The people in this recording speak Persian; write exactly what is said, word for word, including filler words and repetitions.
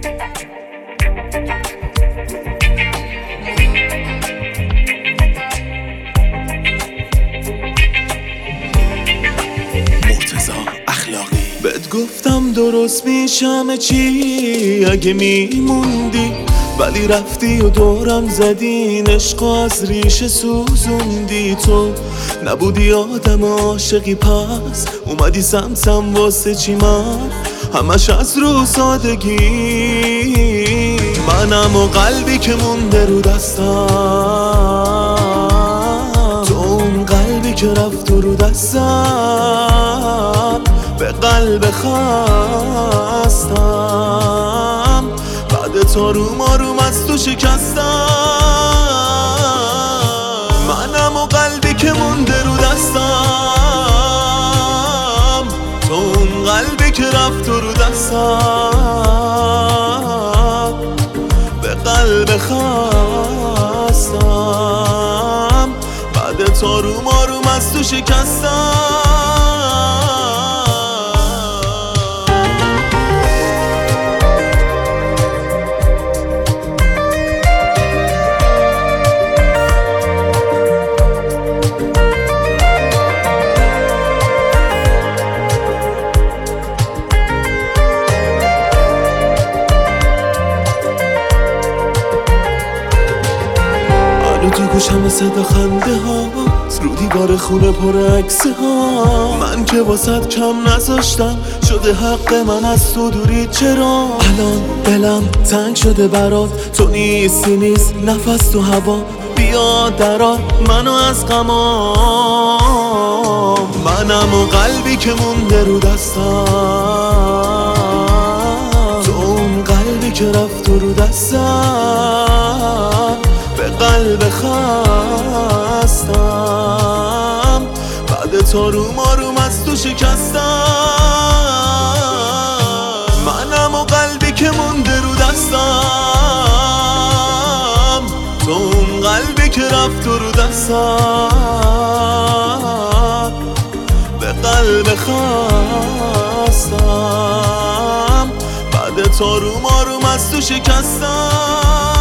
بهت گفتم درست میشم چی اگه میموندی، ولی رفتی و دورم زدی، عشق از ریشه سوزوندی. تو نبودی آدم عاشقی، پس اومدی سمسم واسه چی؟ من همش از رو سادگی، منم و قلبی که مونده رو دستم، تو اون قلبی که رفت رو دستم، به قلب خستم، بعد تو روم آروم از تو شکستم. منم و قلبی که مونده رو دستم، تو اون قلبی که رفت رو دستم، به قلب خستم، بعد تو روم آروم از تو شکستم. تو گوشم صدا خنده ها، رو دیوار خونه پر عکسه ها، من که واسد کم نذاشتم، شده حق من از تو دوری. چرا الان دلم تنگ شده برات، تو نیستی نیست نفس تو هوا، بیا درار منو از غمام. منم و قلبی که مونده رو دستم، تو اون قلبی که رفت رو دستم، به قلب خستم، بعد تو روم آروم از تو شکستم. منم و قلبی که مونده رو دستم، تو اون قلبی که رفت رو دستم، به قلب خستم، بعد تو روم آروم از تو شکستم.